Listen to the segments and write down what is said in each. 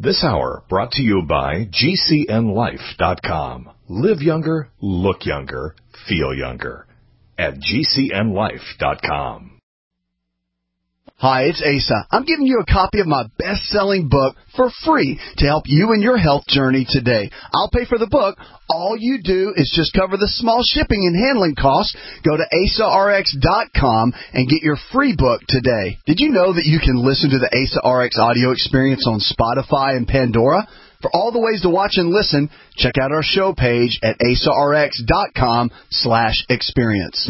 This hour brought to you by GCNLife.com. Live younger, look younger, feel younger at GCNLife.com. Hi, it's Asa. I'm giving you a copy of my best-selling book for free to help you in your health journey today. I'll pay for the book. All you do is just cover the small shipping and handling costs. Go to AsaRx.com and get your free book today. Did you know that you can listen to the Asa RX audio experience on Spotify and Pandora? For all the ways to watch and listen, check out our show page at AsaRx.com/experience.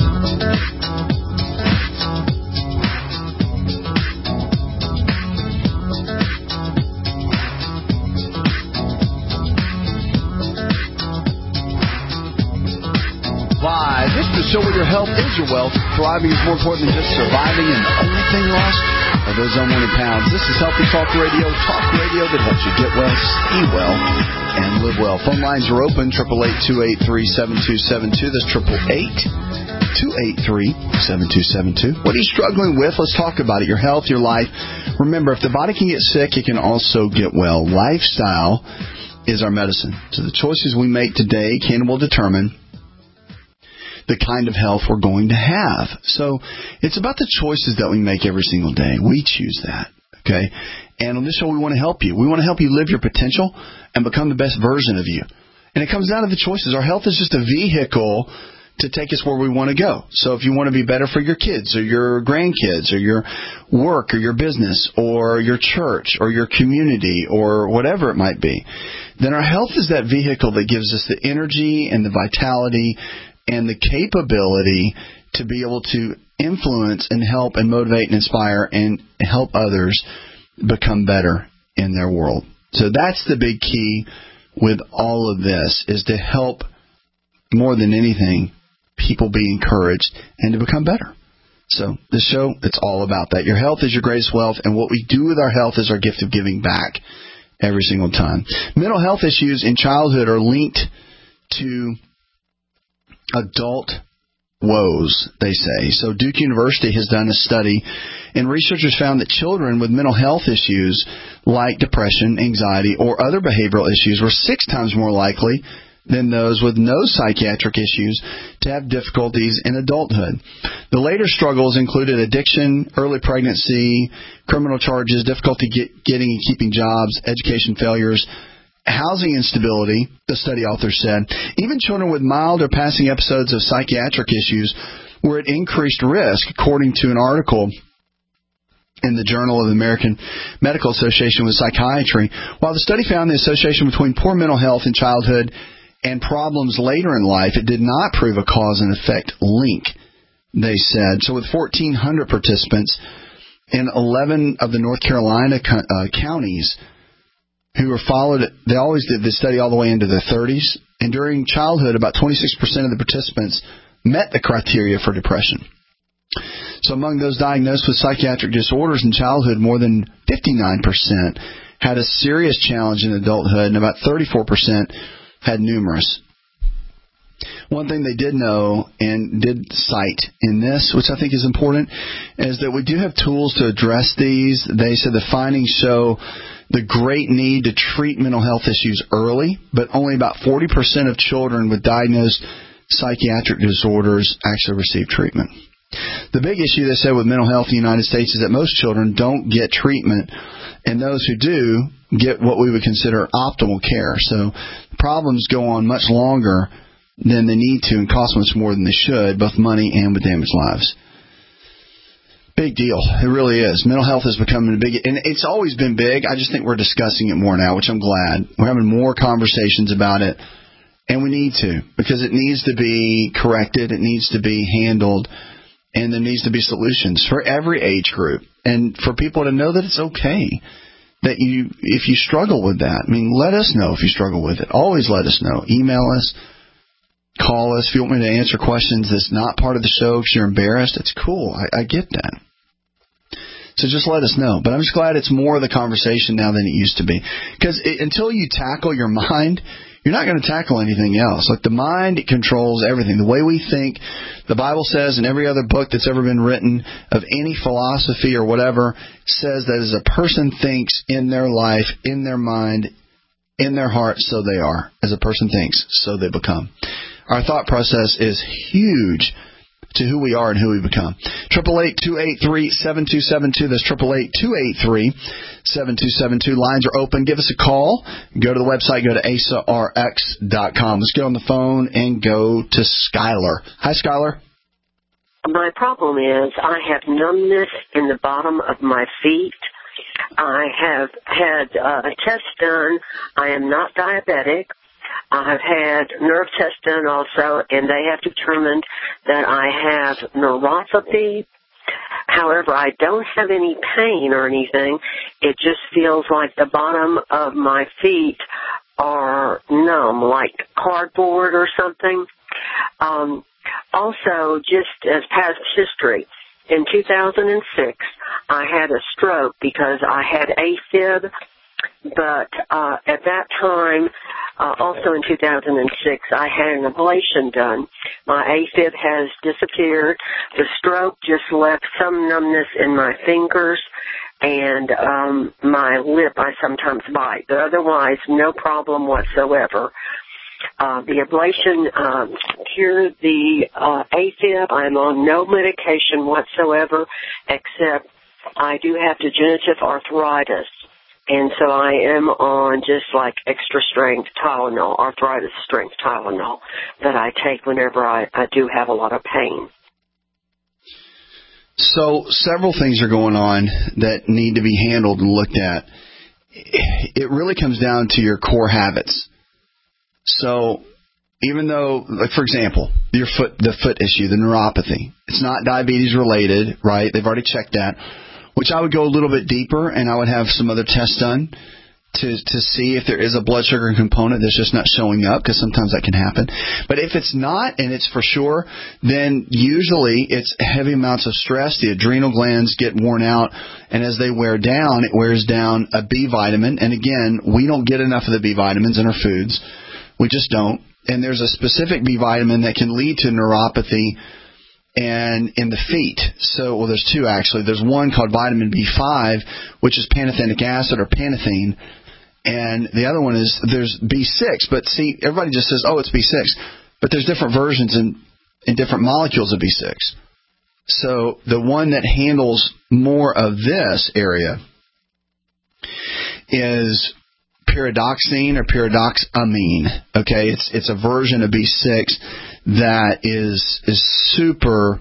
Live. This is the show where your health is your wealth. Thriving is more important than just surviving, and the only thing lost are those unwanted pounds. This is Healthy Talk Radio that helps you get well, stay well, and live well. Phone lines are open, 888-283-7272. That's 888-283-7272. What are you struggling with? Let's talk about it. Your health, your life. Remember, if the body can get sick, it can also get well. Lifestyle is our medicine. So the choices we make today can and will determine the kind of health we're going to have. So it's about the choices that we make every single day. We choose that, okay? And on this show, we want to help you. We want to help you live your potential and become the best version of you. And it comes down to the choices. Our health is just a vehicle to take us where we want to go. So if you want to be better for your kids or your grandkids or your work or your business or your church or your community or whatever it might be, then our health is that vehicle that gives us the energy and the vitality and the capability to be able to influence and help and motivate and inspire and help others become better in their world. So that's the big key with all of this, is to help, more than anything, people be encouraged and to become better. So this show, it's all about that. Your health is your greatest wealth, and what we do with our health is our gift of giving back every single time. Mental health issues in childhood are linked to adult woes, they say. So Duke University has done a study, and researchers found that children with mental health issues like depression, anxiety, or other behavioral issues were 6 times more likely than those with no psychiatric issues to have difficulties in adulthood. The later struggles included addiction, early pregnancy, criminal charges, difficulty getting and keeping jobs, education failures, housing instability, the study author said. Even children with mild or passing episodes of psychiatric issues were at increased risk, according to an article in the Journal of the American Medical Association with Psychiatry. While the study found the association between poor mental health in childhood and problems later in life, it did not prove a cause and effect link, they said. So with 1,400 participants in 11 of the North Carolina counties, who were followed, they always did this study all the way into their 30s, and during childhood, about 26% of the participants met the criteria for depression. So among those diagnosed with psychiatric disorders in childhood, more than 59% had a serious challenge in adulthood, and about 34% had numerous. One thing they did know and did cite in this, which I think is important, is that we do have tools to address these. They said the findings show the great need to treat mental health issues early, but only about 40% of children with diagnosed psychiatric disorders actually receive treatment. The big issue, they said, with mental health in the United States is that most children don't get treatment, and those who do get what we would consider optimal care. So problems go on much longer than they need to and cost much more than they should, both money and with damaged lives. Big deal. It really is. Mental health is becoming a big, and it's always been big. I just think we're discussing it more now, which I'm glad. We're having more conversations about it, and we need to, because it needs to be corrected, it needs to be handled, and there needs to be solutions for every age group, and for people to know that it's okay. That if you struggle with that, I mean, let us know if you struggle with it. Always let us know. Email us, call us. If you want me to answer questions that's not part of the show because you're embarrassed, it's cool. I get that. So just let us know. But I'm just glad it's more of the conversation now than it used to be. Because until you tackle your mind, you're not going to tackle anything else. Like the mind controls everything. The way we think, the Bible says, and every other book that's ever been written of any philosophy or whatever says that as a person thinks in their life, in their mind, in their heart, so they are. As a person thinks, so they become. Our thought process is huge to who we are and who we become. 888-283-7272. That's 888-283-7272. Lines are open. Give us a call. Go to the website. Go to asarx.com. Let's get on the phone and go to Skylar. Hi, Skylar. My problem is I have numbness in the bottom of my feet. I have had a test done. I am not diabetic. I've had nerve tests done also, and they have determined that I have neuropathy. However, I don't have any pain or anything. It just feels like the bottom of my feet are numb, like cardboard or something. Also, just as past history, in 2006, I had a stroke because I had AFib, but at that time, also in 2006, I had an ablation done. My AFib has disappeared. The stroke just left some numbness in my fingers and my lip I sometimes bite, but otherwise no problem whatsoever. The ablation cured the AFib. I'm on no medication whatsoever, except I do have degenerative arthritis. And so I am on just like extra strength Tylenol, arthritis strength Tylenol, that I take whenever I do have a lot of pain. So several things are going on that need to be handled and looked at. It really comes down to your core habits. So even though, like for example, the foot issue, the neuropathy, it's not diabetes related, right? They've already checked that, which I would go a little bit deeper and I would have some other tests done to see if there is a blood sugar component that's just not showing up, because sometimes that can happen. But if it's not, and it's for sure, then usually it's heavy amounts of stress. The adrenal glands get worn out, and as they wear down, it wears down a B vitamin. And again, we don't get enough of the B vitamins in our foods. We just don't. And there's a specific B vitamin that can lead to neuropathy and in the feet. So, well, there's two actually. There's one called vitamin B5, which is pantothenic acid or panathine. And the other one is there's B6. But see, everybody just says, oh, it's B6. But there's different versions in different molecules of B6. So the one that handles more of this area is pyridoxine or pyridoxamine. Okay, it's a version of B6 that is super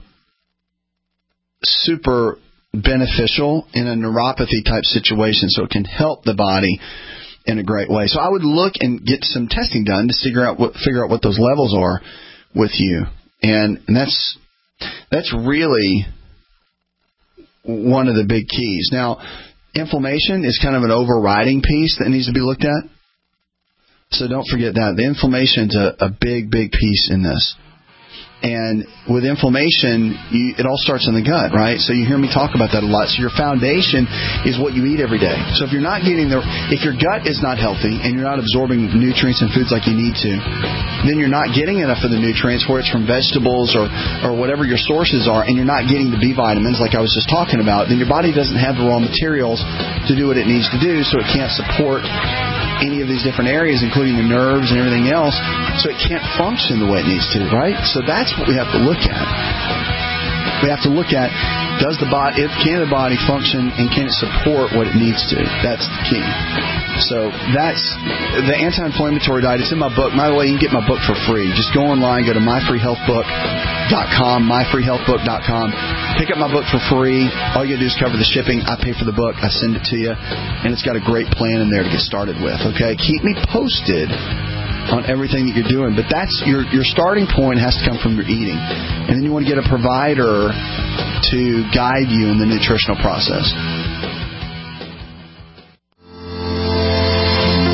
beneficial in a neuropathy type situation, so it can help the body in a great way. So I would look and get some testing done to figure out what those levels are with you, and that's really one of the big keys. Now, inflammation is kind of an overriding piece that needs to be looked at. So don't forget that. The inflammation is a big piece in this. And with inflammation, it all starts in the gut, right? So you hear me talk about that a lot. So your foundation is what you eat every day. So if you're not getting if your gut is not healthy and you're not absorbing nutrients and foods like you need to, then you're not getting enough of the nutrients, whether it's from vegetables or whatever your sources are, and you're not getting the B vitamins like I was just talking about, then your body doesn't have the raw materials to do what it needs to do, so it can't support any of these different areas, including the nerves and everything else, so it can't function the way it needs to, right? So that's what we have to look at. We have to look at, can the body function and can it support what it needs to? That's the key. So that's the anti-inflammatory diet. It's in my book. By the way, you can get my book for free. Just go online, go to myfreehealthbook.com, myfreehealthbook.com. Pick up my book for free. All you got to do is cover the shipping. I pay for the book. I send it to you. And it's got a great plan in there to get started with. Okay? Keep me posted on everything that you're doing. But that's your starting point has to come from your eating. And then you want to get a provider to guide you in the nutritional process.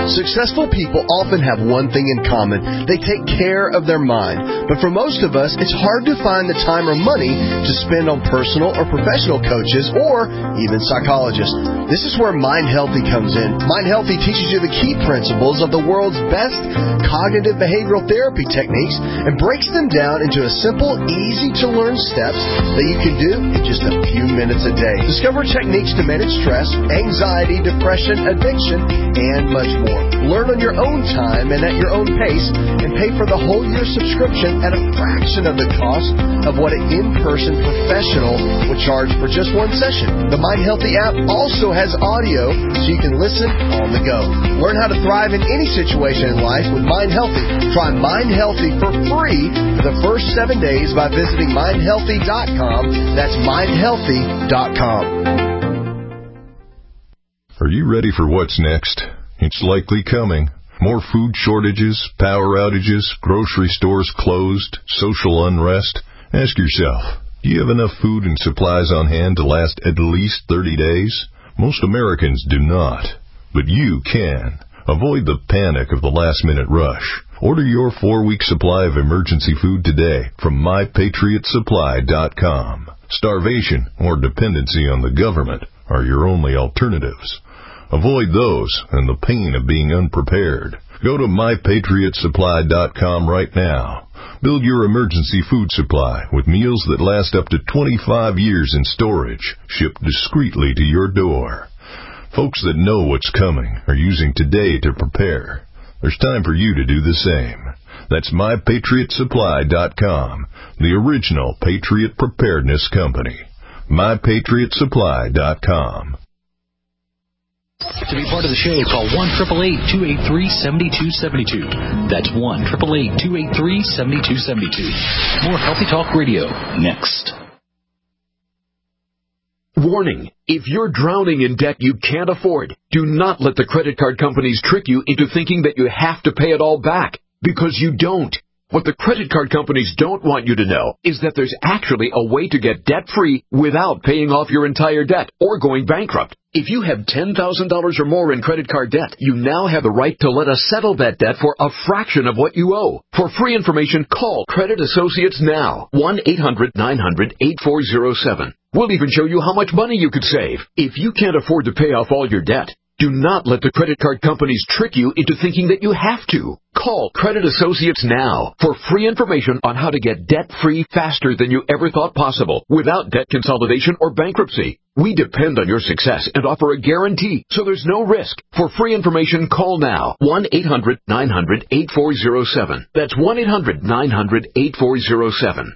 Successful people often have one thing in common. They take care of their mind. But for most of us, it's hard to find the time or money to spend on personal or professional coaches or even psychologists. This is where Mind Healthy comes in. Mind Healthy teaches you the key principles of the world's best cognitive behavioral therapy techniques and breaks them down into a simple, easy-to-learn steps that you can do in just a few minutes a day. Discover techniques to manage stress, anxiety, depression, addiction, and much more. Learn on your own time and at your own pace, and pay for the whole year subscription at a fraction of the cost of what an in-person professional would charge for just one session. The Mind Healthy app also has audio so you can listen on the go. Learn how to thrive in any situation in life with Mind Healthy. Try Mind Healthy for free for the first 7 days by visiting mindhealthy.com. That's mindhealthy.com. Are you ready for what's next? It's likely coming. More food shortages, power outages, grocery stores closed, social unrest. Ask yourself, do you have enough food and supplies on hand to last at least 30 days? Most Americans do not, but you can. Avoid the panic of the last-minute rush. Order your 4-week supply of emergency food today from MyPatriotSupply.com. Starvation or dependency on the government are your only alternatives. Avoid those and the pain of being unprepared. Go to MyPatriotSupply.com right now. Build your emergency food supply with meals that last up to 25 years in storage, shipped discreetly to your door. Folks that know what's coming are using today to prepare. There's time for you to do the same. That's MyPatriotSupply.com, the original Patriot Preparedness Company. MyPatriotSupply.com. To be part of the show, call 1-888-283-7272. That's 1-888-283-7272. More Healthy Talk Radio next. Warning, if you're drowning in debt you can't afford, do not let the credit card companies trick you into thinking that you have to pay it all back, because you don't. What the credit card companies don't want you to know is that there's actually a way to get debt-free without paying off your entire debt or going bankrupt. If you have $10,000 or more in credit card debt, you now have the right to let us settle that debt for a fraction of what you owe. For free information, call Credit Associates now. 1-800-900-8407. We'll even show you how much money you could save. If you can't afford to pay off all your debt, do not let the credit card companies trick you into thinking that you have to. Call Credit Associates now for free information on how to get debt-free faster than you ever thought possible without debt consolidation or bankruptcy. We depend on your success and offer a guarantee, so there's no risk. For free information, call now. 1-800-900-8407. That's 1-800-900-8407.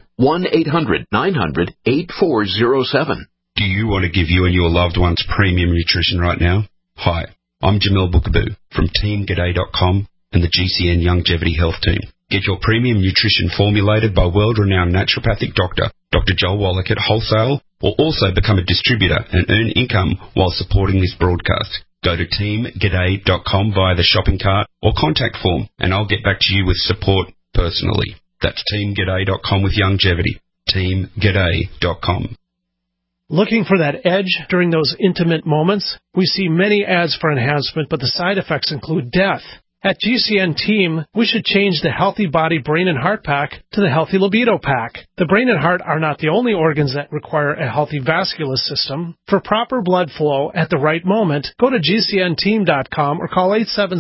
1-800-900-8407. Do you want to give you and your loved ones premium nutrition right now? Hi, I'm Jamil Bookaboo from TeamGaday.com and the GCN Longevity Health Team. Get your premium nutrition formulated by world-renowned naturopathic doctor, Dr. Joel Wallach at Wholesale, or also become a distributor and earn income while supporting this broadcast. Go to TeamGaday.com via the shopping cart or contact form, and I'll get back to you with support personally. That's TeamGaday.com with longevity. TeamGaday.com. Looking for that edge during those intimate moments? We see many ads for enhancement, but the side effects include death. At GCN Team, we should change the Healthy Body, Brain, and Heart Pack to the Healthy Libido Pack. The brain and heart are not the only organs that require a healthy vascular system. For proper blood flow at the right moment, go to GCNteam.com or call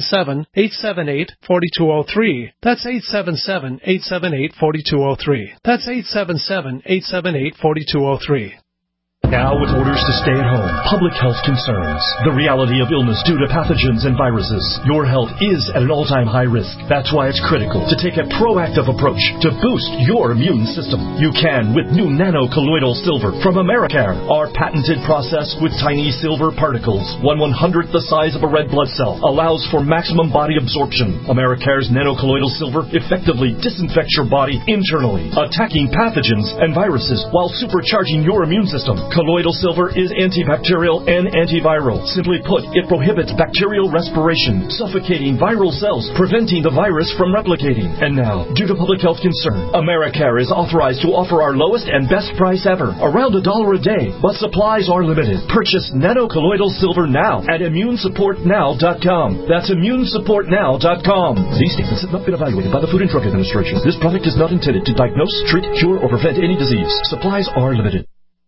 877-878-4203. That's 877-878-4203. That's 877-878-4203. Now with orders to stay at home, public health concerns, the reality of illness due to pathogens and viruses, your health is at an all-time high risk. That's why it's critical to take a proactive approach to boost your immune system. You can with new nano-colloidal silver from Americare. Our patented process with tiny silver particles, 1/100th the size of a red blood cell, allows for maximum body absorption. Americare's nano-colloidal silver effectively disinfects your body internally, attacking pathogens and viruses while supercharging your immune system. Colloidal silver is antibacterial and antiviral. Simply put, it prohibits bacterial respiration, suffocating viral cells, preventing the virus from replicating. And now, due to public health concern, AmeriCare is authorized to offer our lowest and best price ever, around $1 a day, but supplies are limited. Purchase Nano Colloidal Silver now at ImmuneSupportNow.com. That's ImmuneSupportNow.com. These statements have not been evaluated by the Food and Drug Administration. This product is not intended to diagnose, treat, cure, or prevent any disease. Supplies are limited.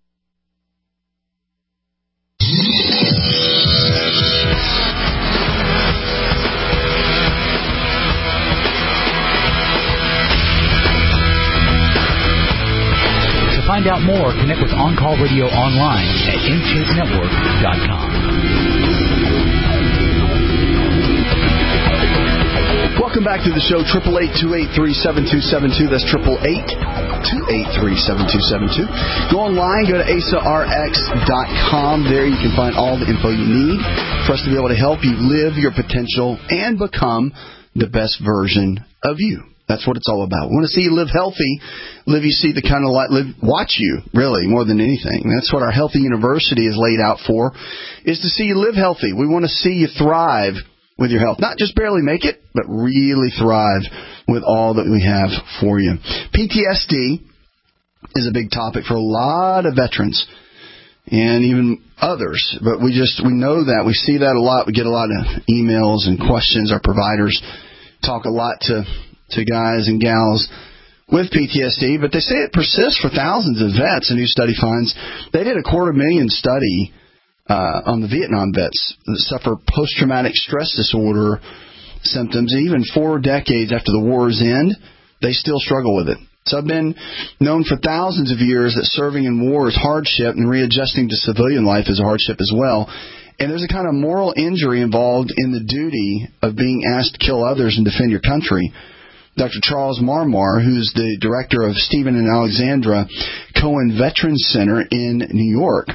To find out more, connect with On Call Radio online at InShapeNetwork.com. Welcome back to the show, 888-283-7272. That's 888-283-7272. Go online, go to AsaRx.com. There you can find all the info you need for us to be able to help you live your potential and become the best version of you. That's what it's all about. We want to see you live healthy, you see the kind of life, watch you, really, more than anything. That's what our Healthy University is laid out for, is to see you live healthy. We want to see you thrive with your health. Not just barely make it, but really thrive with all that we have for you. PTSD is a big topic for a lot of veterans and even others, but we know that. We see that a lot. We get a lot of emails and questions. Our providers talk a lot to guys and gals with PTSD, but they say it persists for thousands of vets. A new study finds they did a 250,000 study on the Vietnam vets that suffer post-traumatic stress disorder symptoms. Even 4 decades after the war's end, they still struggle with it. So I've been known for thousands of years that serving in war is hardship, and readjusting to civilian life is a hardship as well. And there's a kind of moral injury involved in the duty of being asked to kill others and defend your country. Dr. Charles Marmar, who's the director of Stephen and Alexandra Cohen Veterans Center in New York,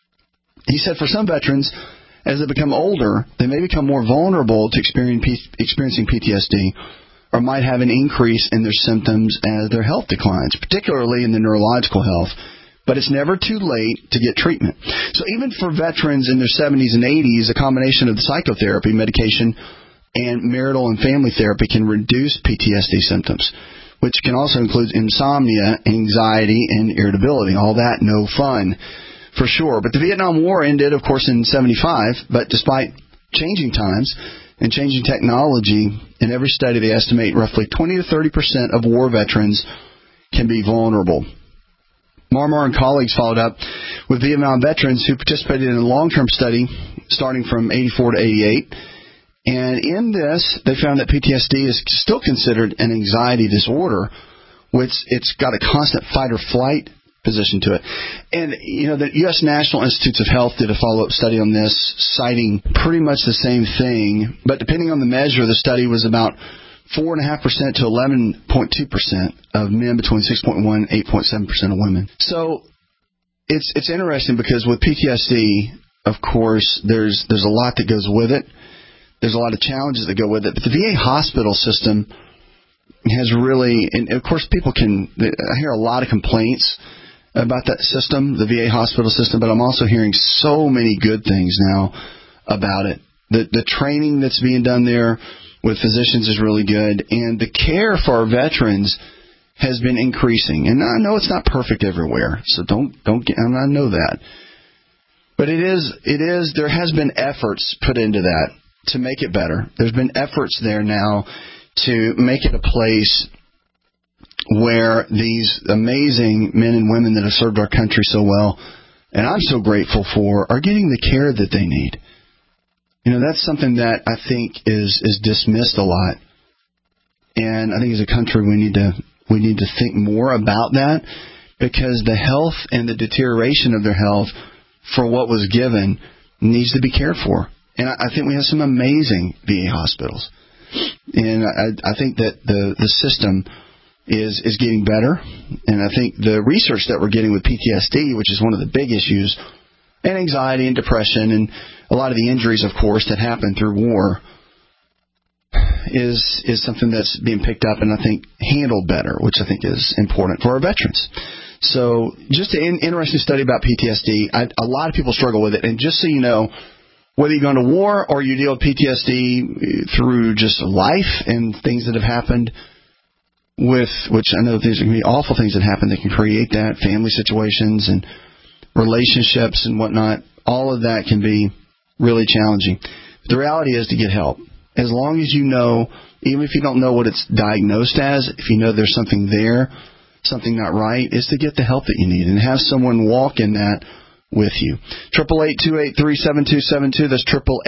he said for some veterans, as they become older, they may become more vulnerable to experiencing PTSD or might have an increase in their symptoms as their health declines, particularly in the neurological health. But it's never too late to get treatment. So even for veterans in their 70s and 80s, a combination of the psychotherapy, medication, and marital and family therapy can reduce PTSD symptoms, which can also include insomnia, anxiety, and irritability. All that no fun, for sure. But the Vietnam War ended, of course, in 1975, but despite changing times and changing technology, in every study they estimate roughly 20 to 30% of war veterans can be vulnerable. Marmar and colleagues followed up with Vietnam veterans who participated in a long-term study starting from 84 to 88. And in this, they found that PTSD is still considered an anxiety disorder, which it's got a constant fight-or-flight position to it. And, you know, the U.S. National Institutes of Health did a follow-up study on this, citing pretty much the same thing. But depending on the measure, the study was about 4.5% to 11.2% of men between 6.1 and 8.7% of women. So it's interesting because with PTSD, of course, there's a lot that goes with it. There's a lot of challenges that go with it. But the VA hospital system has really, and of course I hear a lot of complaints about that system, the VA hospital system, but I'm also hearing so many good things now about it. The training that's being done there with physicians is really good, and the care for our veterans has been increasing. And I know it's not perfect everywhere, so don't get, and I know that. But it is, there has been efforts put into that to make it better. There's been efforts there now to make it a place where these amazing men and women that have served our country so well, and I'm so grateful for, are getting the care that they need. You know, that's something that I think is dismissed a lot. And I think as a country we need to think more about that, because the health and the deterioration of their health for what was given needs to be cared for. And I think we have some amazing VA hospitals. And I think that the system is getting better. And I think the research that we're getting with PTSD, which is one of the big issues, and anxiety and depression and a lot of the injuries, of course, that happen through war, is something that's being picked up and I think handled better, which I think is important for our veterans. So just an interesting study about PTSD. A lot of people struggle with it. And just so you know, whether you're going to war or you deal with PTSD through just life and things that have happened with, which I know these are going to be awful things that happen that can create that, family situations and relationships and whatnot, all of that can be really challenging. But the reality is to get help. As long as you know, even if you don't know what it's diagnosed as, if you know there's something there, something not right, is to get the help that you need and have someone walk in that with you. 888-283-7272. That's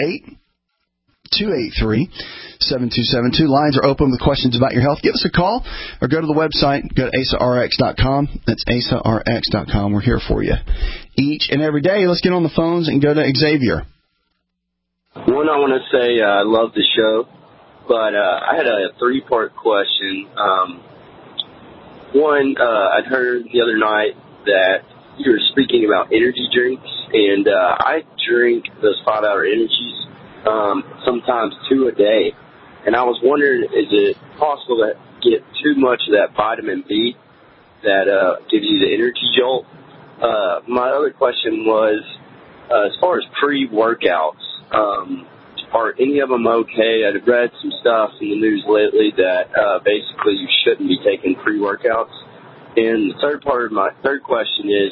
888-283-7272. Lines are open with questions about your health. Give us a call or go to the website. Go to AsaRx.com. That's AsaRx.com. We're here for you each and every day. Let's get on the phones and go to Xavier. One, I want to say I love the show, but I had a three-part question. One, I'd heard the other night that you were speaking about energy drinks, and I drink those 5-hour energies, sometimes 2 a day. And I was wondering, is it possible to get too much of that vitamin B that gives you the energy jolt? My other question was, as far as pre-workouts, are any of them okay? I've read some stuff in the news lately that basically you shouldn't be taking pre-workouts. And the third part of my third question is,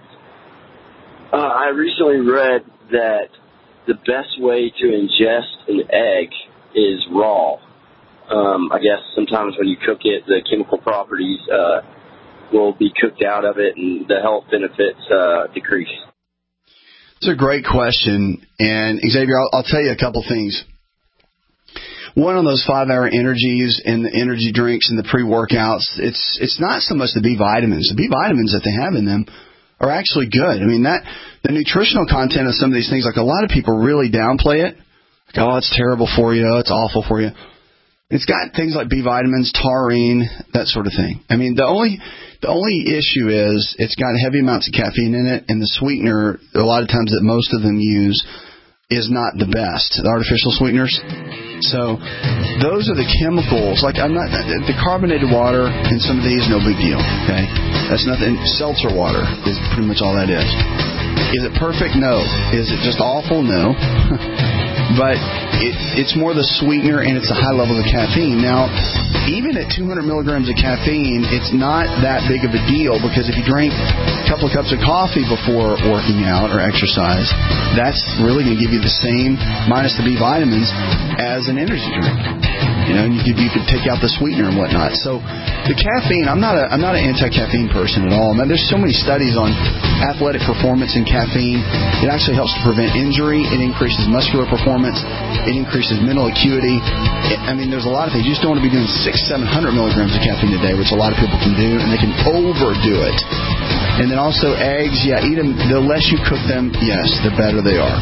I recently read that the best way to ingest an egg is raw. I guess sometimes when you cook it, the chemical properties will be cooked out of it and the health benefits decrease. It's a great question, and Xavier, I'll tell you a couple things. One, on those 5-hour energies and the energy drinks and the pre-workouts, it's not so much the B vitamins. The B vitamins that they have in them are actually good. I mean, the nutritional content of some of these things, like a lot of people really downplay it. Like, oh, it's terrible for you. Oh, it's awful for you. It's got things like B vitamins, taurine, that sort of thing. I mean, the only issue is it's got heavy amounts of caffeine in it, and the sweetener, a lot of times that most of them use, is not the best, the artificial sweeteners. So those are the chemicals. Like, the carbonated water in some of these, no big deal, okay? That's nothing. Seltzer water is pretty much all that is. Is it perfect? No. Is it just awful? No. But it's more the sweetener, and it's a high level of caffeine. Now, even at 200 milligrams of caffeine, it's not that big of a deal, because if you drink a couple of cups of coffee before working out or exercise, that's really going to give you the same, minus the B vitamins, as an energy drink. You know, and you could take out the sweetener and whatnot. So the caffeine, I'm not an anti-caffeine person at all. Man, there's so many studies on athletic performance in caffeine. It actually helps to prevent injury. It increases muscular performance. It increases mental acuity. There's a lot of things. You just don't want to be doing 600-700 milligrams of caffeine a day, which a lot of people can do, and they can overdo it. And then also eggs, eat them. The less you cook them, yes, the better they are.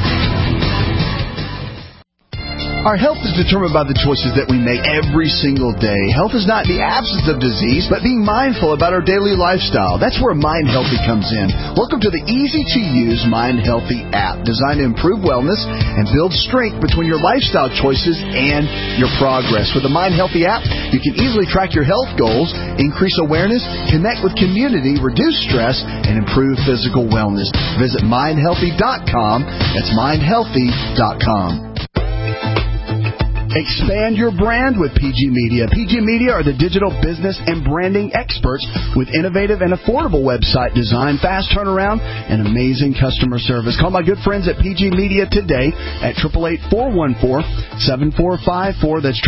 Our health is determined by the choices that we make every single day. Health is not the absence of disease, but being mindful about our daily lifestyle. That's where Mind Healthy comes in. Welcome to the easy-to-use Mind Healthy app, designed to improve wellness and build strength between your lifestyle choices and your progress. With the Mind Healthy app, you can easily track your health goals, increase awareness, connect with community, reduce stress, and improve physical wellness. Visit mindhealthy.com. That's mindhealthy.com. Expand your brand with PG Media. PG Media are the digital business and branding experts with innovative and affordable website design, fast turnaround, and amazing customer service. Call my good friends at PG Media today at 888-414-7454. That's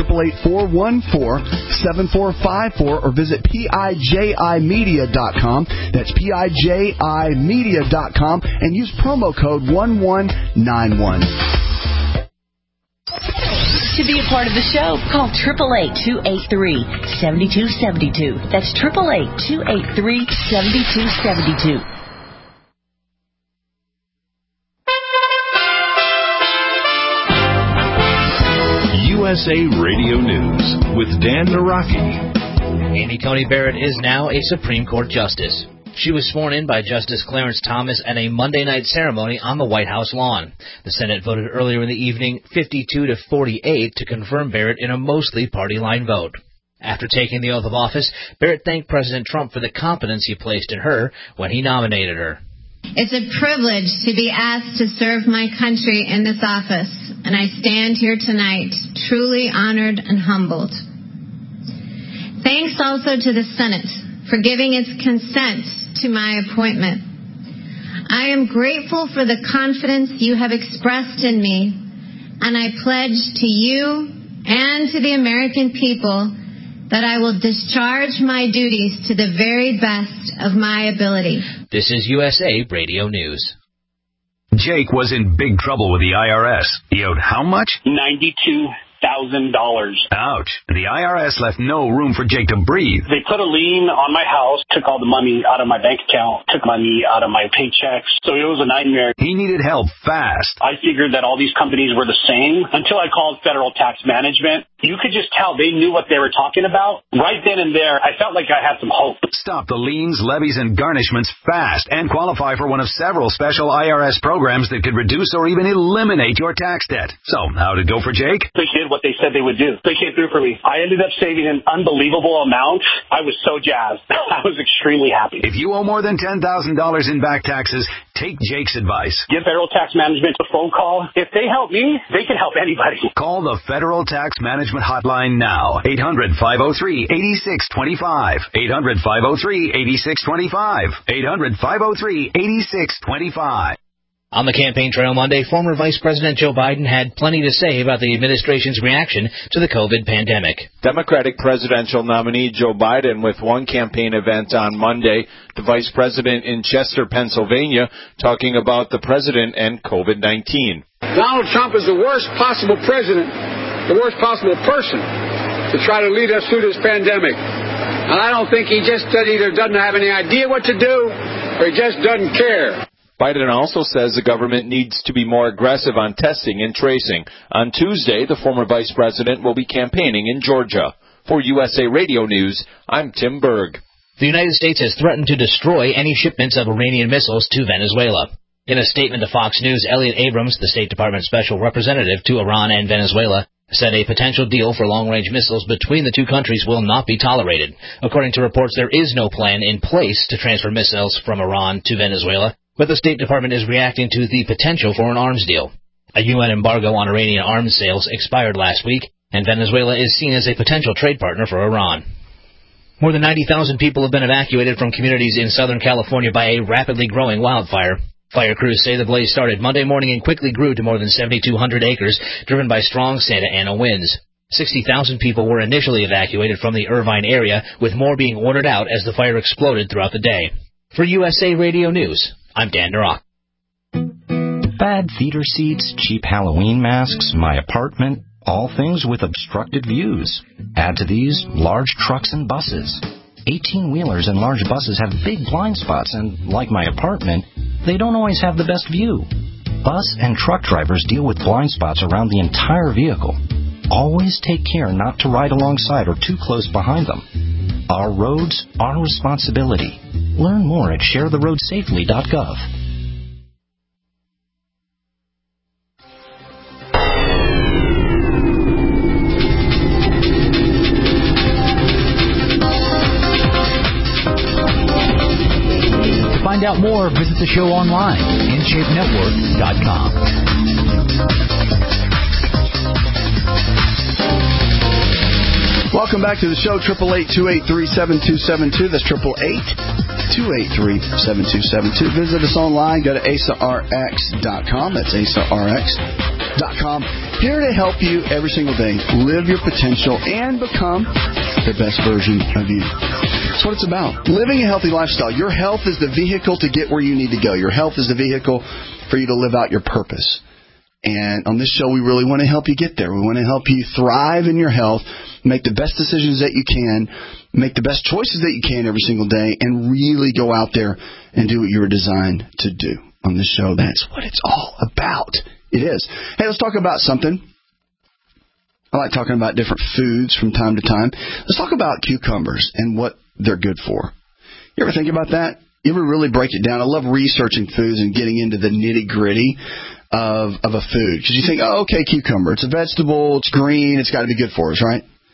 888-414-7454, or visit PIJImedia.com. That's PIJImedia.com, and use promo code 1191. To be a part of the show, call 888-283-7272. That's 888-283-7272. USA Radio News with Dan Naraki. Amy Coney Barrett is now a Supreme Court justice. She was sworn in by Justice Clarence Thomas at a Monday night ceremony on the White House lawn. The Senate voted earlier in the evening 52-48 to confirm Barrett in a mostly party line vote. After taking the oath of office, Barrett thanked President Trump for the confidence he placed in her when he nominated her. It's a privilege to be asked to serve my country in this office, and I stand here tonight truly honored and humbled. Thanks also to the Senate for giving its consent to my appointment. I am grateful for the confidence you have expressed in me, and I pledge to you and to the American people that I will discharge my duties to the very best of my ability. This is USA Radio News. Jake was in big trouble with the IRS. He owed how much? $92,000. Ouch. The IRS left no room for Jake to breathe. They put a lien on my house, took all the money out of my bank account, took money out of my paychecks. So it was a nightmare. He needed help fast. I figured that all these companies were the same until I called Federal Tax Management. You could just tell they knew what they were talking about. Right then and there, I felt like I had some hope. Stop the liens, levies, and garnishments fast and qualify for one of several special IRS programs that could reduce or even eliminate your tax debt. So, how did it go for Jake? They did what they said they would do. They came through for me. I ended up saving an unbelievable amount. I was so jazzed. I was extremely happy. If you owe more than $10,000 in back taxes, take Jake's advice. Give Federal Tax Management a phone call. If they help me, they can help anybody. Call the Federal Tax Management hotline now. 800-503-8625. 800-503-8625. 800-503-8625. On the campaign trail Monday, former Vice President Joe Biden had plenty to say about the administration's reaction to the COVID pandemic. Democratic presidential nominee Joe Biden with one campaign event on Monday, the vice president in Chester, Pennsylvania, talking about the president and COVID-19. Donald Trump is the worst possible president, the worst possible person to try to lead us through this pandemic. And I don't think he just either doesn't have any idea what to do or he just doesn't care. Biden also says the government needs to be more aggressive on testing and tracing. On Tuesday, the former vice president will be campaigning in Georgia. For USA Radio News, I'm Tim Berg. The United States has threatened to destroy any shipments of Iranian missiles to Venezuela. In a statement to Fox News, Elliot Abrams, the State Department special representative to Iran and Venezuela, said a potential deal for long-range missiles between the two countries will not be tolerated. According to reports, there is no plan in place to transfer missiles from Iran to Venezuela, but the State Department is reacting to the potential for an arms deal. A UN embargo on Iranian arms sales expired last week, and Venezuela is seen as a potential trade partner for Iran. More than 90,000 people have been evacuated from communities in Southern California by a rapidly growing wildfire. Fire crews say the blaze started Monday morning and quickly grew to more than 7,200 acres, driven by strong Santa Ana winds. 60,000 people were initially evacuated from the Irvine area, with more being ordered out as the fire exploded throughout the day. For USA Radio News, I'm Dan Durock. Bad theater seats, cheap Halloween masks, my apartment, all things with obstructed views. Add to these large trucks and buses. 18-wheelers and large buses have big blind spots, and like my apartment, they don't always have the best view. Bus and truck drivers deal with blind spots around the entire vehicle. Always take care not to ride alongside or too close behind them. Our roads, our responsibility. Learn more at sharetheroadsafely.gov. To find out more, visit the show online, InShapeNetwork.com. Welcome back to the show, 888-283-7272. That's 888-283-7272. Visit us online. Go to AsaRx.com. That's AsaRx.com. Here to help you every single day. Live your potential and become the best version of you. That's what it's about. Living a healthy lifestyle. Your health is the vehicle to get where you need to go. Your health is the vehicle for you to live out your purpose. And on this show, we really want to help you get there. We want to help you thrive in your health, make the best decisions that you can, make the best choices that you can every single day, and really go out there and do what you were designed to do. On this show, that's what it's all about. It is. Hey, let's talk about something. I like talking about different foods from time to time. Let's talk about cucumbers and what they're good for. You ever think about that? You ever really break it down? I love researching foods and getting into the nitty-gritty of a food. Because you think, oh, okay, cucumber. It's a vegetable. It's green. It's got to be good for us, right?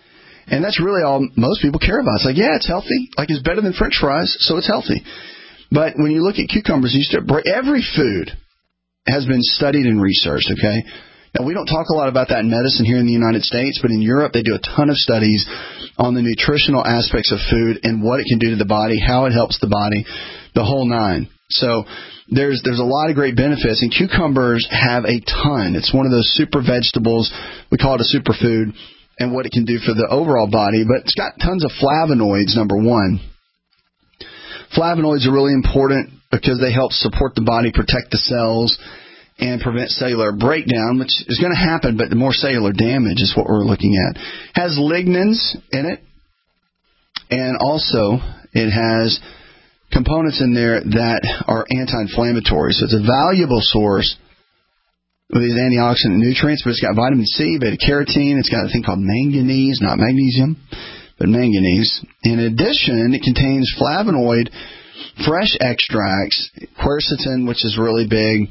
And that's really all most people care about. It's like, yeah, it's healthy. Like, it's better than French fries, so it's healthy. But when you look at cucumbers, every food has been studied and researched, okay? Now, we don't talk a lot about that in medicine here in the United States, but in Europe, they do a ton of studies on the nutritional aspects of food and what it can do to the body, how it helps the body, the whole nine. So there's a lot of great benefits, and cucumbers have a ton. It's one of those super vegetables. We call it a superfood, and what it can do for the overall body. But it's got tons of flavonoids, number one. Flavonoids are really important because they help support the body, protect the cells, and prevent cellular breakdown, which is going to happen, but the more cellular damage is what we're looking at. Has lignans in it, and also it has components in there that are anti-inflammatory. So it's a valuable source of these antioxidant nutrients, but it's got vitamin C, beta-carotene. It's got a thing called manganese, not magnesium, but manganese. In addition, it contains flavonoid fresh extracts, quercetin, which is really big,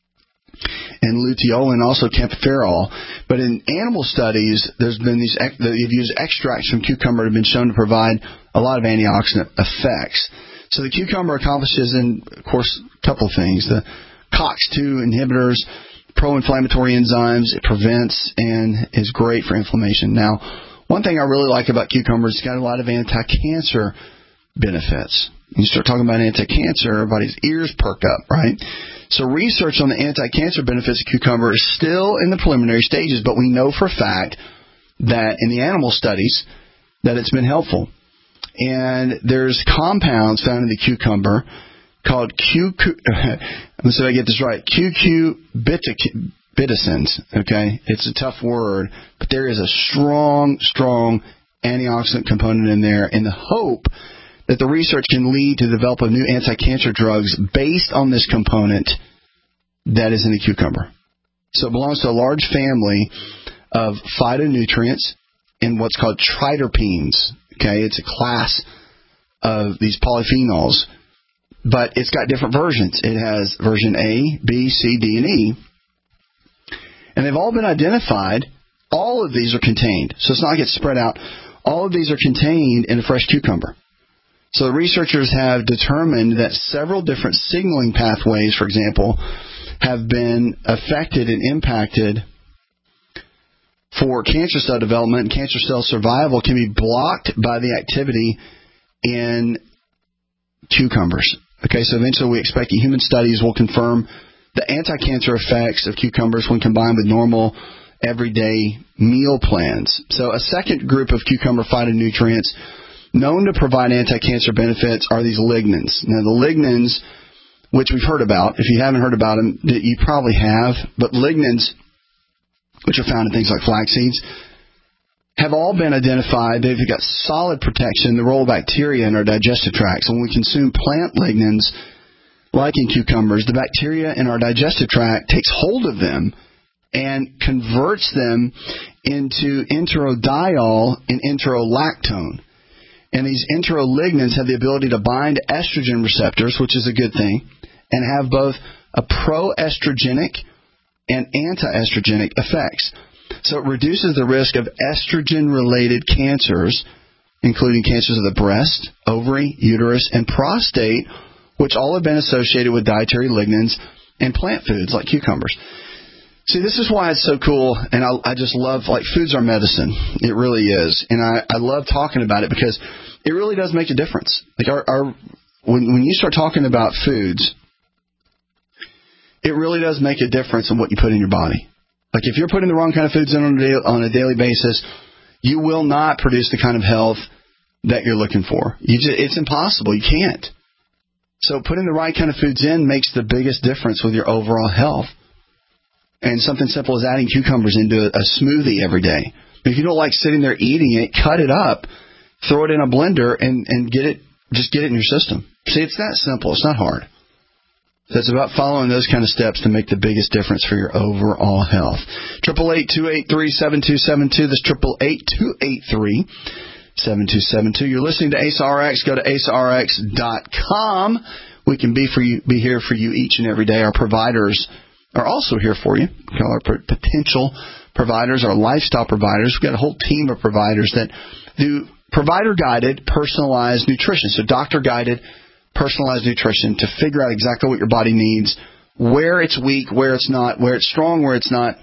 and luteolin, also camphophyrol. But in animal studies, there's been they've used extracts from cucumber that have been shown to provide a lot of antioxidant effects. So the cucumber accomplishes, of course, a couple of things. The COX-2 inhibitors, pro-inflammatory enzymes, it prevents and is great for inflammation. Now, one thing I really like about cucumbers, it's got a lot of anti-cancer benefits. You start talking about anti-cancer, everybody's ears perk up, right? So research on the anti-cancer benefits of cucumber is still in the preliminary stages, but we know for a fact that in the animal studies that it's been helpful. And there's compounds found in the cucumber called let me see if I get this right, cucurbitacins, okay? It's a tough word, but there is a strong antioxidant component in there, in the hope that the research can lead to the develop of new anti-cancer drugs based on this component that is in the cucumber. So it belongs to a large family of phytonutrients in what's called triterpenes. Okay, it's a class of these polyphenols, but it's got different versions. It has version A, B, C, D, and E, and they've all been identified. All of these are contained, so it's not get spread out. All of these are contained in a fresh cucumber. So the researchers have determined that several different signaling pathways, for example, have been affected and impacted for cancer cell development, and cancer cell survival can be blocked by the activity in cucumbers. Okay, so eventually we expect that human studies will confirm the anti-cancer effects of cucumbers when combined with normal everyday meal plans. So a second group of cucumber phytonutrients known to provide anti-cancer benefits are these lignans. Now, the lignans, which we've heard about, if you haven't heard about them, you probably have, but lignans, which are found in things like flax seeds, have all been identified. They've got solid protection, the role of bacteria in our digestive tract. So when we consume plant lignans, like in cucumbers, the bacteria in our digestive tract takes hold of them and converts them into enterodiol and enterolactone. And these enterolignans have the ability to bind estrogen receptors, which is a good thing, and have both a proestrogenic and anti-estrogenic effects. So it reduces the risk of estrogen-related cancers, including cancers of the breast, ovary, uterus, and prostate, which all have been associated with dietary lignans and plant foods like cucumbers. See, this is why it's so cool, and I just love, like, food's our medicine. It really is. And I love talking about it because it really does make a difference. Like, when you start talking about foods, it really does make a difference in what you put in your body. Like, if you're putting the wrong kind of foods in on a daily basis, you will not produce the kind of health that you're looking for. It's impossible. You can't. So putting the right kind of foods in makes the biggest difference with your overall health. And something simple as adding cucumbers into a smoothie every day. If you don't like sitting there eating it, cut it up, throw it in a blender, and get it in your system. See, it's that simple. It's not hard. So it's about following those kind of steps to make the biggest difference for your overall health. 888-283-7272. That's 888-283-7272. You're listening to Ace RX. Go to aceRx.com. We can be here for you each and every day. Our providers are also here for you. Call our potential providers, our lifestyle providers. We've got a whole team of providers that do provider-guided, personalized nutrition. So doctor-guided, personalized nutrition to figure out exactly what your body needs, where it's weak, where it's not, where it's strong, where it's not,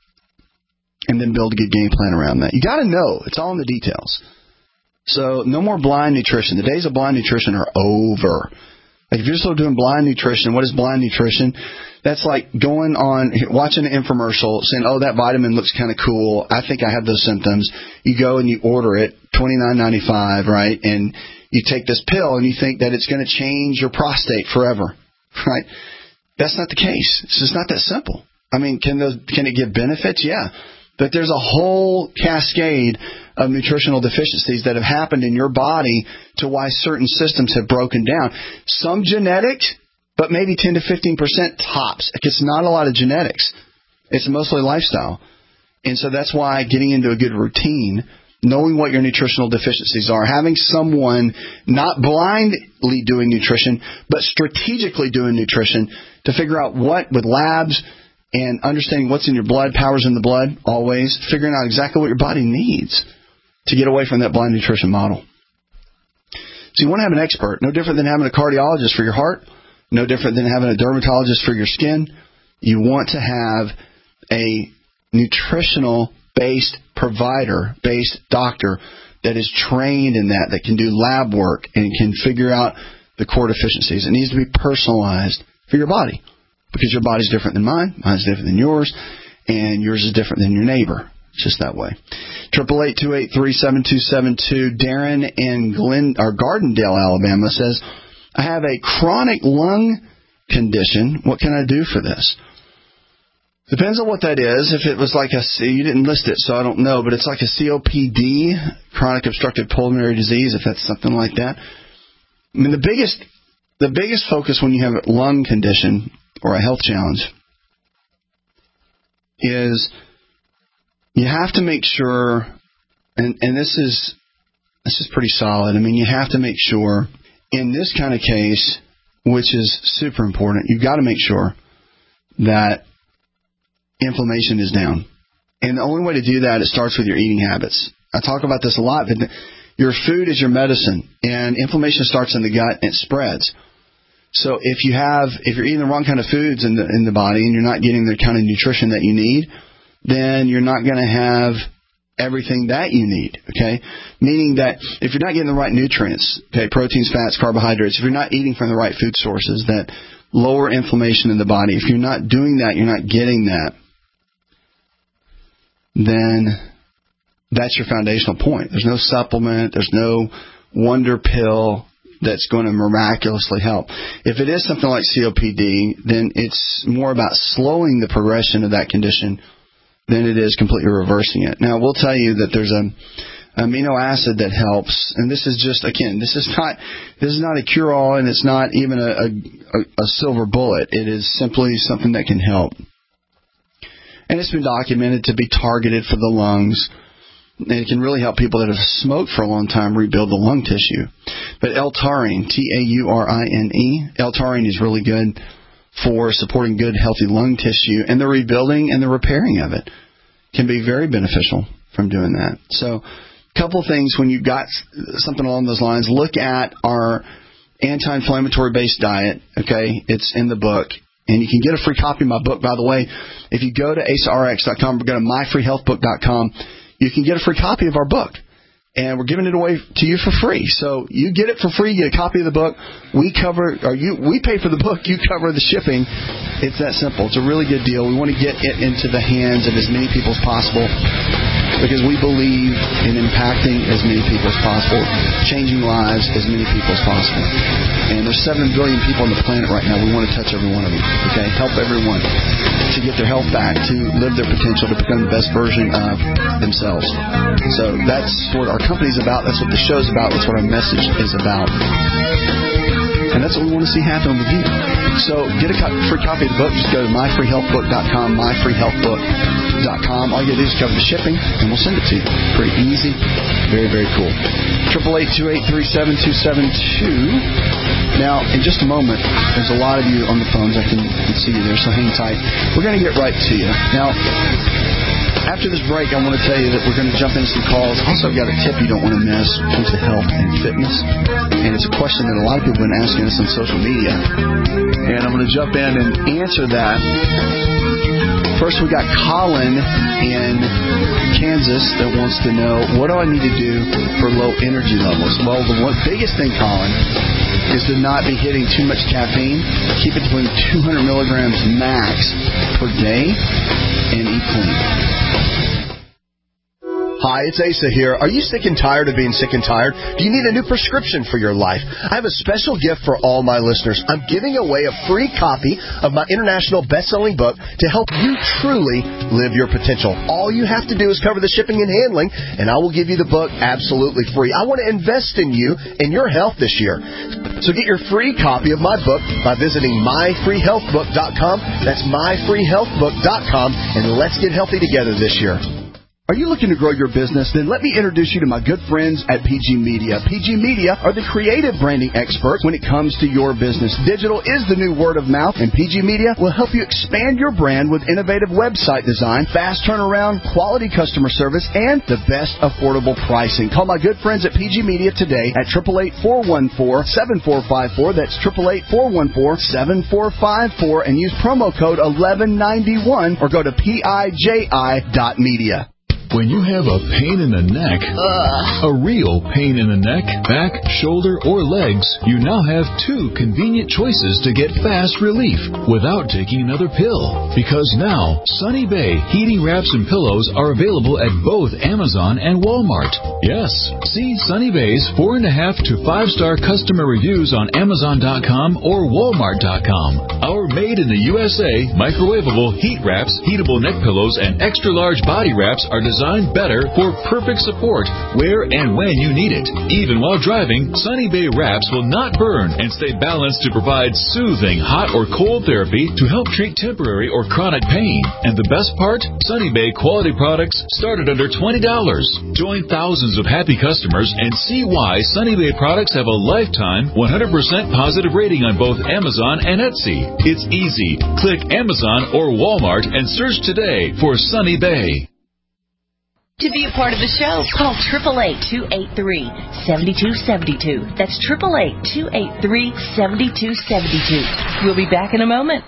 and then build a good game plan around that. You got to know. It's all in the details. So no more blind nutrition. The days of blind nutrition are over. Like if you're still doing blind nutrition, what is blind nutrition? That's like going on, watching an infomercial, saying, oh, that vitamin looks kind of cool. I think I have those symptoms. You go and you order it, $29.95, right? And you take this pill and you think that it's going to change your prostate forever, right? That's not the case. It's just not that simple. I mean, can it give benefits? Yeah. But there's a whole cascade of nutritional deficiencies that have happened in your body to why certain systems have broken down. Some genetic, but maybe 10 to 15% tops. It's not a lot of genetics. It's mostly lifestyle. And so that's why getting into a good routine, knowing what your nutritional deficiencies are, having someone not blindly doing nutrition, but strategically doing nutrition to figure out what with labs and understanding what's in your blood, powers in the blood, always, figuring out exactly what your body needs to get away from that blind nutrition model. So you want to have an expert, no different than having a cardiologist for your heart, no different than having a dermatologist for your skin. You want to have a nutritional-based provider, based doctor that is trained in that can do lab work and can figure out the core deficiencies. It needs to be personalized for your body because your body's different than mine, mine's different than yours, and yours is different than your neighbor. It's just that way. 888-283-7272. Darren in Gardendale, Alabama says, I have a chronic lung condition. What can I do for this? Depends on what that is. If it was like you didn't list it, so I don't know, but it's like a COPD, chronic obstructive pulmonary disease, if that's something like that. I mean, the biggest focus when you have a lung condition or a health challenge is you have to make sure, and this is pretty solid. I mean, you have to make sure in this kind of case, which is super important, you've got to make sure that inflammation is down. And the only way to do that, it starts with your eating habits. I talk about this a lot, but your food is your medicine, and inflammation starts in the gut and it spreads. So if you're eating the wrong kind of foods in the body and you're not getting the kind of nutrition that you need, then you're not going to have everything that you need, okay? Meaning that if you're not getting the right nutrients, okay, proteins, fats, carbohydrates, if you're not eating from the right food sources that lower inflammation in the body, if you're not doing that, you're not getting that, then that's your foundational point. There's no supplement, there's no wonder pill that's going to miraculously help. If it is something like COPD, then it's more about slowing the progression of that condition than it is completely reversing it. Now, we'll tell you that there's an amino acid that helps, and this is just, again, this is not a cure-all, and it's not even a silver bullet. It is simply something that can help. And it's been documented to be targeted for the lungs, and it can really help people that have smoked for a long time rebuild the lung tissue. But L-taurine, Taurine, L-taurine is really good for supporting good, healthy lung tissue, and the rebuilding and the repairing of it can be very beneficial from doing that. So a couple things when you've got something along those lines, look at our anti-inflammatory based diet, okay? It's in the book. And you can get a free copy of my book, by the way. If you go to AceRx.com or go to myfreehealthbook.com, you can get a free copy of our book. And we're giving it away to you for free. So you get it for free, you get a copy of the book. We pay for the book, you cover the shipping. It's that simple. It's a really good deal. We want to get it into the hands of as many people as possible because we believe in impacting as many people as possible, changing lives as many people as possible. And there's 7 billion people on the planet right now. We want to touch every one of them. Okay? Help everyone to get their health back, to live their potential, to become the best version of themselves. So that's what our company's about. That's what the show's about. That's what our message is about. And that's what we want to see happen with you. So get a free copy of the book. Just go to myfreehealthbook.com, myfreehealthbook.com. All you got to do is cover the shipping, and we'll send it to you. Pretty easy. Very, very cool. 888-283-7272. Now, in just a moment, there's a lot of you on the phones. I can see you there, so hang tight. We're going to get right to you. Now, After this break, I want to tell you that we're going to jump into some calls. Also, I've got a tip you don't want to miss when it comes to health and fitness. And it's a question that a lot of people have been asking us on social media. And I'm going to jump in and answer that. First, we got Colin in Kansas that wants to know, what do I need to do for low energy levels? Well, the biggest thing, Colin, is to not be hitting too much caffeine. Keep it between 200 milligrams max per day and eat clean. Hi, it's Asa here. Are you sick and tired of being sick and tired? Do you need a new prescription for your life? I have a special gift for all my listeners. I'm giving away a free copy of my international best-selling book to help you truly live your potential. All you have to do is cover the shipping and handling, and I will give you the book absolutely free. I want to invest in you and your health this year. So get your free copy of my book by visiting myfreehealthbook.com. That's myfreehealthbook.com, and let's get healthy together this year. Are you looking to grow your business? Then let me introduce you to my good friends at PG Media. PG Media are the creative branding experts when it comes to your business. Digital is the new word of mouth, and PG Media will help you expand your brand with innovative website design, fast turnaround, quality customer service, and the best affordable pricing. Call my good friends at PG Media today at 888-414-7454. That's 888-414-7454, and use promo code 1191 or go to PIJI.media. When you have a pain in the neck, a real pain in the neck, back, shoulder, or legs, you now have two convenient choices to get fast relief without taking another pill. Because now, Sunny Bay heating wraps and pillows are available at both Amazon and Walmart. Yes, see Sunny Bay's 4.5 to 5-star customer reviews on Amazon.com or Walmart.com. Our made in the USA microwavable heat wraps, heatable neck pillows, and extra large body wraps are designed better for perfect support where and when you need it. Even while driving, Sunny Bay wraps will not burn and stay balanced to provide soothing hot or cold therapy to help treat temporary or chronic pain. And the best part? Sunny Bay quality products start at under $20. Join thousands of happy customers and see why Sunny Bay products have a lifetime 100% positive rating on both Amazon and Etsy. It's easy. Click Amazon or Walmart and search today for Sunny Bay. To be a part of the show, call 888-283-7272. That's 888-283-7272. We'll be back in a moment.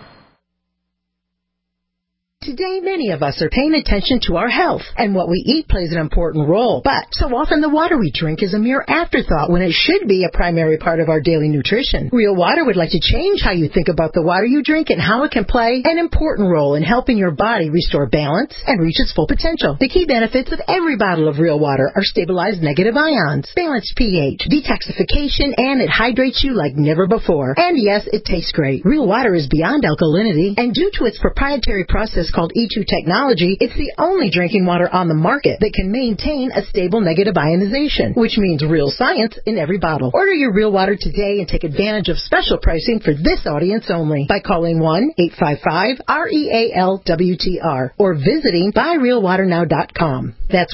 Today, many of us are paying attention to our health, and what we eat plays an important role. But so often the water we drink is a mere afterthought when it should be a primary part of our daily nutrition. Real Water would like to change how you think about the water you drink and how it can play an important role in helping your body restore balance and reach its full potential. The key benefits of every bottle of Real Water are stabilized negative ions, balanced pH, detoxification, and it hydrates you like never before. And yes, it tastes great. Real Water is beyond alkalinity, and due to its proprietary process called E2 technology, it's the only drinking water on the market that can maintain a stable negative ionization, which means real science in every bottle. Order your Real Water today and take advantage of special pricing for this audience only by calling 1-855-REAL-WTR or visiting buyrealwaternow.com. That's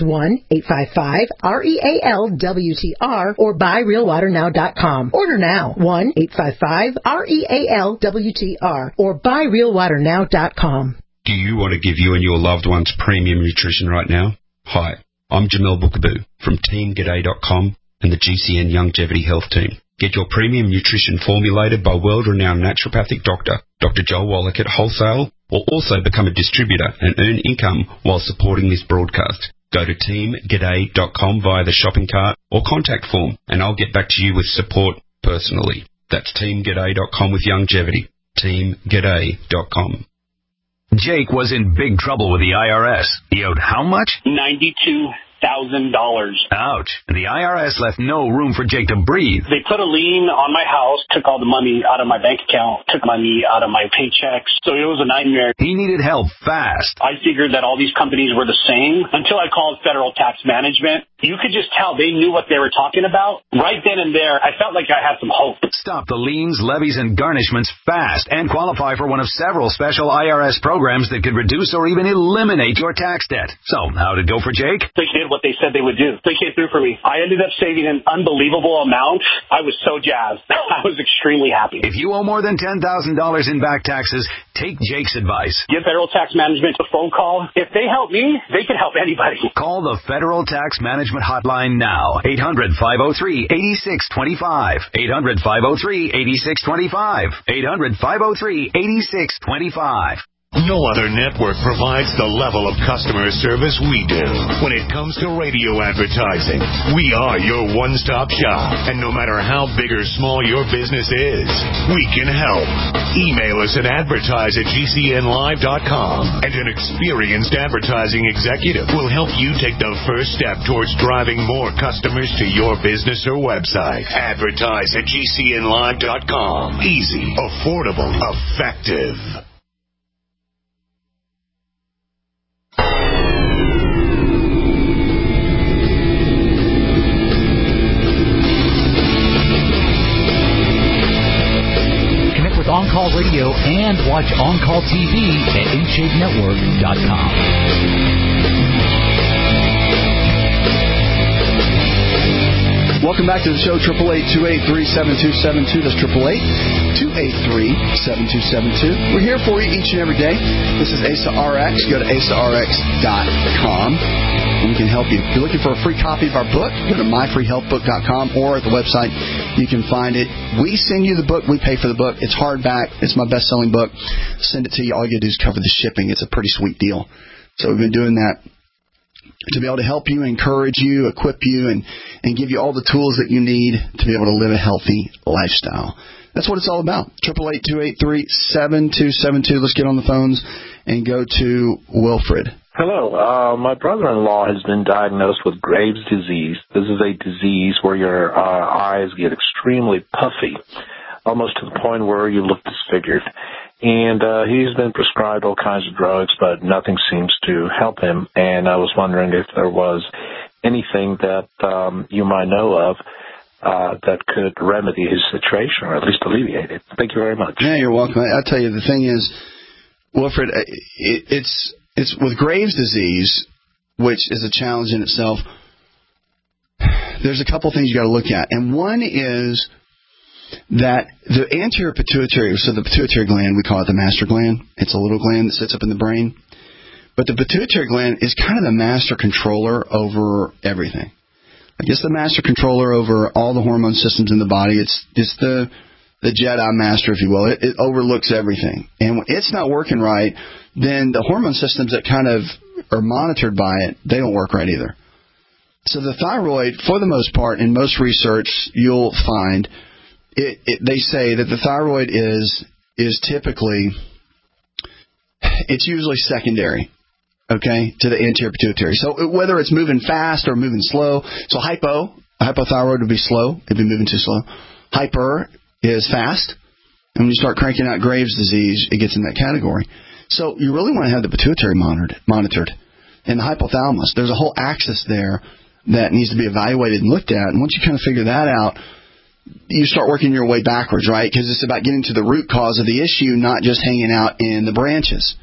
1-855-REAL-WTR or buyrealwaternow.com. Order now. 1-855-REAL-WTR or buyrealwaternow.com. Do you want to give you and your loved ones premium nutrition right now? Hi, I'm Jamel Bookaboo from TeamG'day.com and the GCN Longevity Health Team. Get your premium nutrition formulated by world-renowned naturopathic doctor, Dr. Joel Wallach at Wholesale, or also become a distributor and earn income while supporting this broadcast. Go to TeamG'day.com via the shopping cart or contact form, and I'll get back to you with support personally. That's TeamG'day.com with longevity. TeamG'day.com. Jake was in big trouble with the IRS. He owed how much? $92,000. Ouch. The IRS left no room for Jake to breathe. They put a lien on my house, took all the money out of my bank account, took money out of my paychecks. So it was a nightmare. He needed help fast. I figured that all these companies were the same until I called Federal Tax Management. you could just tell they knew what they were talking about. Right then and there, I felt like I had some hope. Stop the liens, levies, and garnishments fast and qualify for one of several special IRS programs that could reduce or even eliminate your tax debt. So, how did it go for Jake? They did what they said they would do. They came through for me. I ended up saving an unbelievable amount. I was so jazzed. I was extremely happy. If you owe more than $10,000 in back taxes, take Jake's advice. Give Federal Tax Management a phone call. If they help me, they can help anybody. Call the Federal Tax Management hotline now. 800-503-8625. 800-503-8625. 800-503-8625. No other network provides the level of customer service we do. When it comes to radio advertising, we are your one-stop shop. And no matter how big or small your business is, we can help. Email us at advertise@gcnlive.com, and an experienced advertising executive will help you take the first step towards driving more customers to your business or website. Advertise at gcnlive.com. Easy, affordable, effective. On-Call Radio and watch On-Call TV at InShapeNetwork.com. Welcome back to the show, 888-283-7272. That's 888-283-7272. We're here for you each and every day. This is ASA RX. Go to asarx.com, and we can help you. If you're looking for a free copy of our book, go to myfreehealthbook.com, or at the website, you can find it. We send you the book. We pay for the book. It's hardback. It's my best-selling book. Send it to you. All you got to do is cover the shipping. It's a pretty sweet deal. So we've been doing that to be able to help you, encourage you, equip you, and give you all the tools that you need to be able to live a healthy lifestyle. That's what it's all about. 888-283-7272. Let's get on the phones and go to Wilfred. Hello. My brother-in-law has been diagnosed with Graves' disease. This is a disease where your eyes get extremely puffy, almost to the point where you look disfigured. And he's been prescribed all kinds of drugs, but nothing seems to help him. And I was wondering if there was anything that you might know of that could remedy his situation, or at least alleviate it. Thank you very much. Yeah, you're welcome. I'll tell you, the thing is, Wilfred, it's with Graves' disease, which is a challenge in itself. There's a couple things you got to look at, and one is that the anterior pituitary, so the pituitary gland, we call it the master gland. It's a little gland that sits up in the brain. But the pituitary gland is kind of the master controller over everything. Like, it's the master controller over all the hormone systems in the body. It's the Jedi master, if you will. It overlooks everything. And when it's not working right, then the hormone systems that kind of are monitored by it, they don't work right either. So the thyroid, for the most part, in most research, you'll find they say that the thyroid is typically, it's usually secondary, okay, to the anterior pituitary. So whether it's moving fast or moving slow, so hypothyroid would be slow, it'd be moving too slow. Hyper is fast, and when you start cranking out Graves' disease, it gets in that category. So you really want to have the pituitary monitored, and the hypothalamus. There's a whole axis there that needs to be evaluated and looked at, and once you kind of figure that out, you start working your way backwards, right? Because it's about getting to the root cause of the issue, not just hanging out in the branches.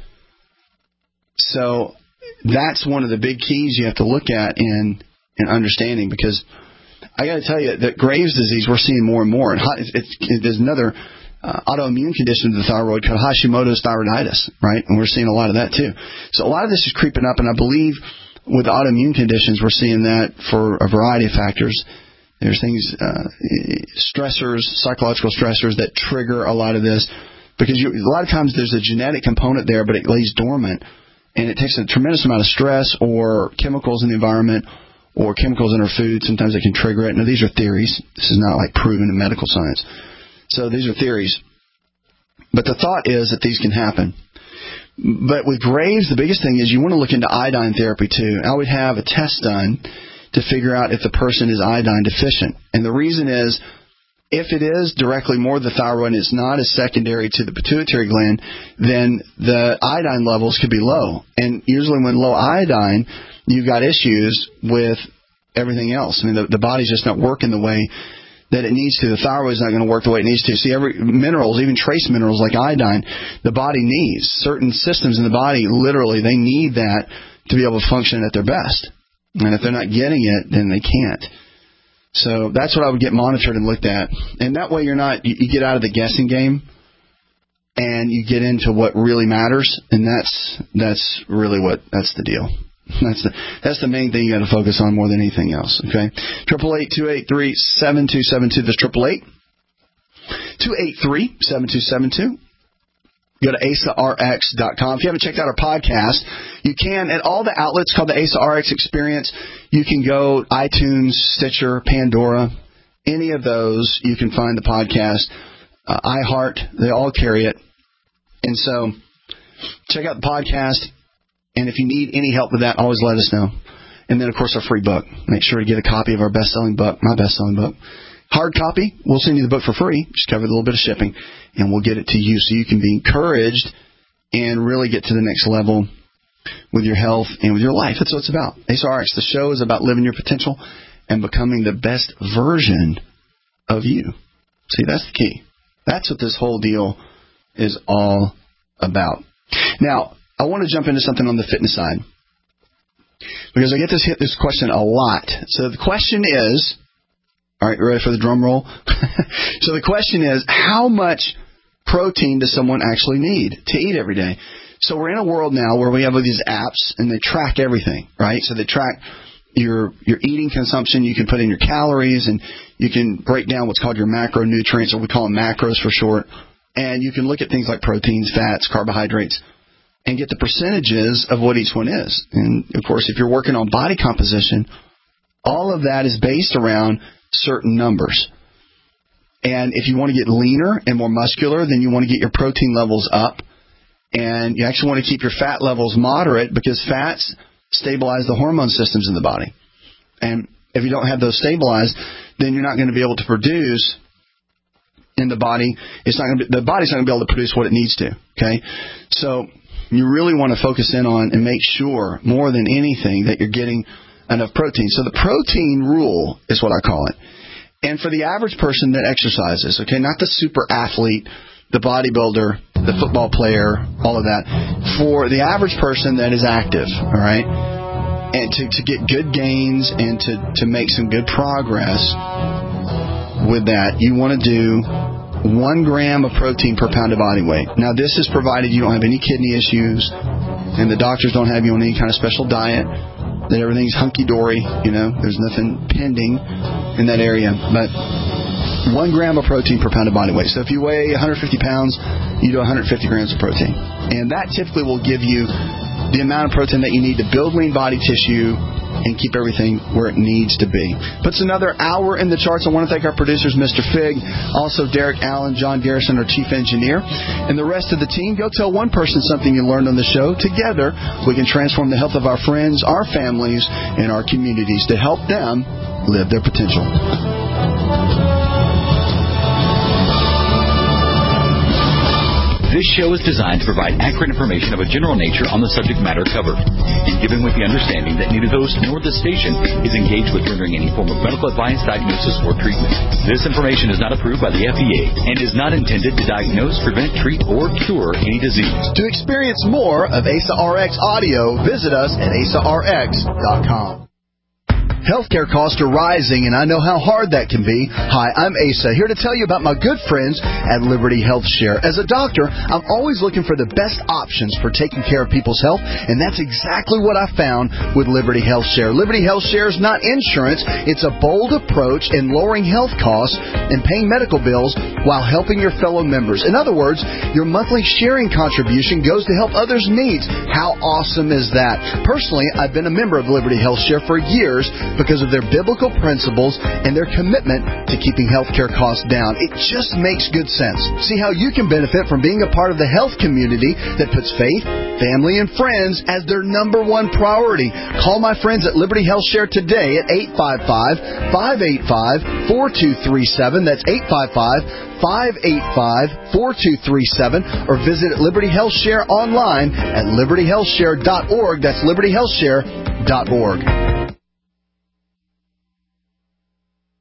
So that's one of the big keys you have to look at in understanding, because I got to tell you that Graves' disease we're seeing more and more. And there's another autoimmune condition of the thyroid called Hashimoto's thyroiditis, right? And we're seeing a lot of that too. So a lot of this is creeping up, and I believe with autoimmune conditions we're seeing that for a variety of factors. There's things, stressors, psychological stressors that trigger a lot of this, because a lot of times there's a genetic component there, but it lays dormant, and it takes a tremendous amount of stress or chemicals in the environment or chemicals in our food. Sometimes they can trigger it. Now, these are theories. This is not like proven in medical science. So these are theories. But the thought is that these can happen. But with Graves, the biggest thing is you want to look into iodine therapy too. I would have a test done to figure out if the person is iodine deficient. And the reason is, if it is directly more the thyroid and it's not as secondary to the pituitary gland, then the iodine levels could be low. And usually when low iodine, you've got issues with everything else. I mean, the body's just not working the way that it needs to. The thyroid's not going to work the way it needs to. See, every minerals, even trace minerals like iodine, the body needs. Certain systems in the body, literally, they need that to be able to function at their best. And if they're not getting it, then they can't. So that's what I would get monitored and looked at. And that way you get out of the guessing game and you get into what really matters. And that's really that's the deal. That's the main thing you got to focus on more than anything else. Okay. 888-283-7272. That's 888-283-7272. Go to AsaRx.com. If you haven't checked out our podcast, you can at all the outlets called the Asa RX Experience. You can go iTunes, Stitcher, Pandora, any of those. You can find the podcast. iHeart, they all carry it. And so check out the podcast. And if you need any help with that, always let us know. And then, of course, our free book. Make sure to get a copy of our best-selling book, my best-selling book. Hard copy, we'll send you the book for free. Just cover a little bit of shipping, and we'll get it to you so you can be encouraged and really get to the next level with your health and with your life. That's what it's about. Asa RX, the show is about living your potential and becoming the best version of you. See, that's the key. That's what this whole deal is all about. Now, I want to jump into something on the fitness side because I get this question a lot. So the question is, all right, you ready for the drum roll? So the question is, how much protein does someone actually need to eat every day? So we're in a world now where we have all these apps and they track everything, right? So they track your eating consumption. You can put in your calories and you can break down what's called your macronutrients, or we call them macros for short. And you can look at things like proteins, fats, carbohydrates, and get the percentages of what each one is. And, of course, if you're working on body composition, all of that is based around certain numbers. And if you want to get leaner and more muscular, then you want to get your protein levels up. And you actually want to keep your fat levels moderate because fats stabilize the hormone systems in the body. And if you don't have those stabilized, then you're not going to be able to produce in the body. The body's not going to be able to produce what it needs to. Okay? So you really want to focus in on and make sure more than anything that you're getting enough protein. So the protein rule is what I call it. And for the average person that exercises, okay, not the super athlete, the bodybuilder, the football player, all of that. For the average person that is active, all right, and to get good gains and to make some good progress with that, you want to do 1 gram of protein per pound of body weight. Now, this is provided you don't have any kidney issues and the doctors don't have you on any kind of special diet, that everything's hunky-dory, there's nothing pending in that area. But 1 gram of protein per pound of body weight. So if you weigh 150 pounds, you do 150 grams of protein. And that typically will give you the amount of protein that you need to build lean body tissue and keep everything where it needs to be. Puts another hour in the charts. I want to thank our producers, Mr. Fig, also Derek Allen, John Garrison, our chief engineer, and the rest of the team. Go tell one person something you learned on the show. Together, we can transform the health of our friends, our families, and our communities to help them live their potential. This show is designed to provide accurate information of a general nature on the subject matter covered, and given with the understanding that neither the host nor the station is engaged with rendering any form of medical advice, diagnosis, or treatment. This information is not approved by the FDA and is not intended to diagnose, prevent, treat, or cure any disease. To experience more of Asa RX audio, visit us at asarx.com. Healthcare costs are rising, and I know how hard that can be. Hi, I'm Asa, here to tell you about my good friends at Liberty Health Share. As a doctor, I'm always looking for the best options for taking care of people's health, and that's exactly what I found with Liberty Health Share. Liberty Health Share is not insurance. It's a bold approach in lowering health costs and paying medical bills while helping your fellow members. In other words, your monthly sharing contribution goes to help others' needs. How awesome is that? Personally, I've been a member of Liberty Health Share for years because of their biblical principles and their commitment to keeping healthcare costs down. It just makes good sense. See how you can benefit from being a part of the health community that puts faith, family, and friends as their number one priority. Call my friends at Liberty Health Share today at 855-585-4237. That's 855-585-4237, or visit Liberty Health Share online at libertyhealthshare.org. That's libertyhealthshare.org.